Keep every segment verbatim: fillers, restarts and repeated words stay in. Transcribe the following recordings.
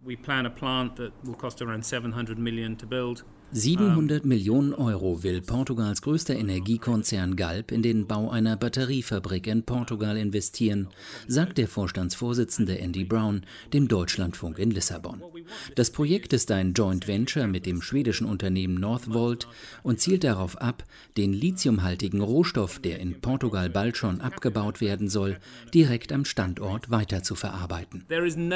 We plan a plant that will cost around sevenhundred million to build. siebenhundert Millionen Euro will Portugals größter Energiekonzern Galp in den Bau einer Batteriefabrik in Portugal investieren, sagt der Vorstandsvorsitzende Andy Brown dem Deutschlandfunk in Lissabon. Das Projekt ist ein Joint Venture mit dem schwedischen Unternehmen Northvolt und zielt darauf ab, den lithiumhaltigen Rohstoff, der in Portugal bald schon abgebaut werden soll, direkt am Standort weiterzuverarbeiten.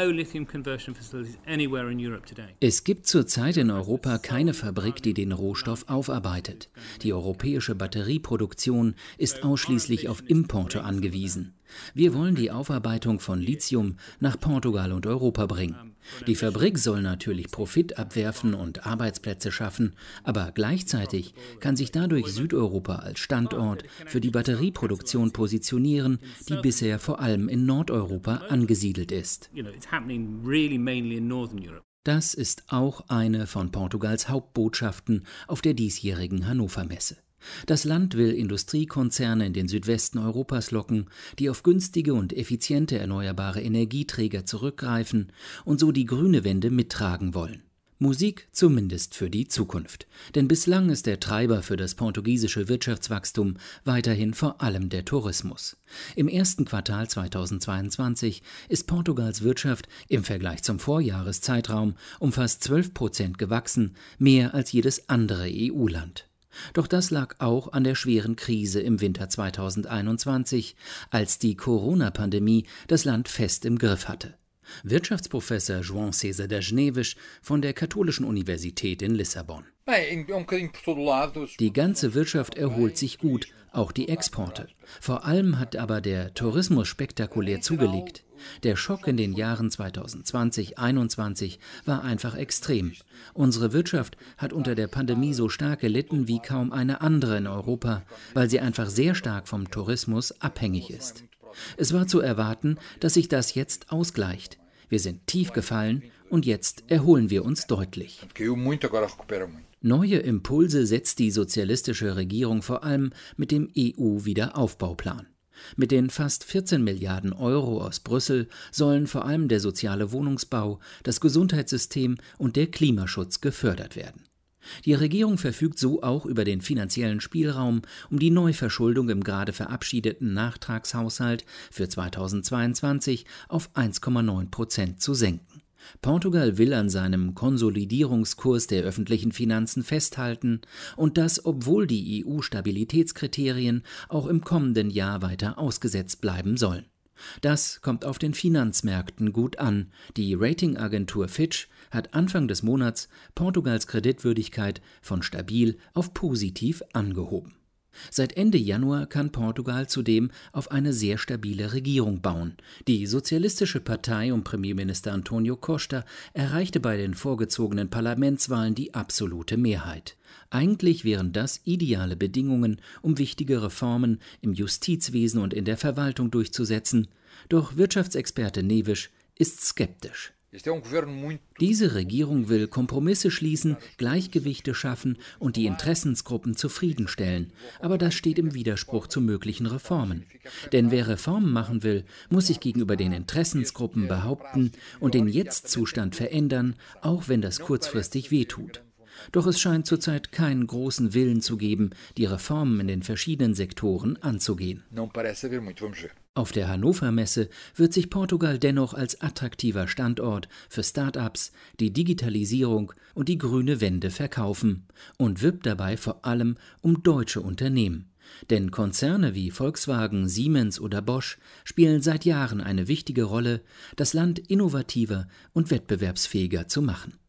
Es gibt zurzeit in Europa keine Fabrik, die den Rohstoff aufarbeitet. Die europäische Batterieproduktion ist ausschließlich auf Importe angewiesen. Wir wollen die Aufarbeitung von Lithium nach Portugal und Europa bringen. Die Fabrik soll natürlich Profit abwerfen und Arbeitsplätze schaffen, aber gleichzeitig kann sich dadurch Südeuropa als Standort für die Batterieproduktion positionieren, die bisher vor allem in Nordeuropa angesiedelt ist. Das ist auch eine von Portugals Hauptbotschaften auf der diesjährigen Hannover Messe. Das Land will Industriekonzerne in den Südwesten Europas locken, die auf günstige und effiziente erneuerbare Energieträger zurückgreifen und so die grüne Wende mittragen wollen. Musik zumindest für die Zukunft. Denn bislang ist der Treiber für das portugiesische Wirtschaftswachstum weiterhin vor allem der Tourismus. Im ersten Quartal zweitausendzweiundzwanzig ist Portugals Wirtschaft im Vergleich zum Vorjahreszeitraum um fast zwölf Prozent gewachsen, mehr als jedes andere E U-Land. Doch das lag auch an der schweren Krise im Winter zweitausendeinundzwanzig, als die Corona-Pandemie das Land fest im Griff hatte. Wirtschaftsprofessor João César das Neves von der Katholischen Universität in Lissabon. Die ganze Wirtschaft erholt sich gut, auch die Exporte. Vor allem hat aber der Tourismus spektakulär zugelegt. Der Schock in den Jahren zweitausendzwanzig einundzwanzig war einfach extrem. Unsere Wirtschaft hat unter der Pandemie so stark gelitten wie kaum eine andere in Europa, weil sie einfach sehr stark vom Tourismus abhängig ist. Es war zu erwarten, dass sich das jetzt ausgleicht. Wir sind tief gefallen und jetzt erholen wir uns deutlich. Neue Impulse setzt die sozialistische Regierung vor allem mit dem E U-Wiederaufbauplan. Mit den fast vierzehn Milliarden Euro aus Brüssel sollen vor allem der soziale Wohnungsbau, das Gesundheitssystem und der Klimaschutz gefördert werden. Die Regierung verfügt so auch über den finanziellen Spielraum, um die Neuverschuldung im gerade verabschiedeten Nachtragshaushalt für zweitausendzweiundzwanzig auf eins Komma neun Prozent zu senken. Portugal will an seinem Konsolidierungskurs der öffentlichen Finanzen festhalten und das, obwohl die E U-Stabilitätskriterien auch im kommenden Jahr weiter ausgesetzt bleiben sollen. Das kommt auf den Finanzmärkten gut an. Die Ratingagentur Fitch hat Anfang des Monats Portugals Kreditwürdigkeit von stabil auf positiv angehoben. Seit Ende Januar kann Portugal zudem auf eine sehr stabile Regierung bauen. Die Sozialistische Partei um Premierminister António Costa erreichte bei den vorgezogenen Parlamentswahlen die absolute Mehrheit. Eigentlich wären das ideale Bedingungen, um wichtige Reformen im Justizwesen und in der Verwaltung durchzusetzen. Doch Wirtschaftsexperte Neves ist skeptisch. Diese Regierung will Kompromisse schließen, Gleichgewichte schaffen und die Interessensgruppen zufriedenstellen. Aber das steht im Widerspruch zu möglichen Reformen. Denn wer Reformen machen will, muss sich gegenüber den Interessensgruppen behaupten und den Jetzt-Zustand verändern, auch wenn das kurzfristig wehtut. Doch es scheint zurzeit keinen großen Willen zu geben, die Reformen in den verschiedenen Sektoren anzugehen. Auf der Hannover Messe wird sich Portugal dennoch als attraktiver Standort für Start-ups, die Digitalisierung und die grüne Wende verkaufen und wirbt dabei vor allem um deutsche Unternehmen. Denn Konzerne wie Volkswagen, Siemens oder Bosch spielen seit Jahren eine wichtige Rolle, das Land innovativer und wettbewerbsfähiger zu machen.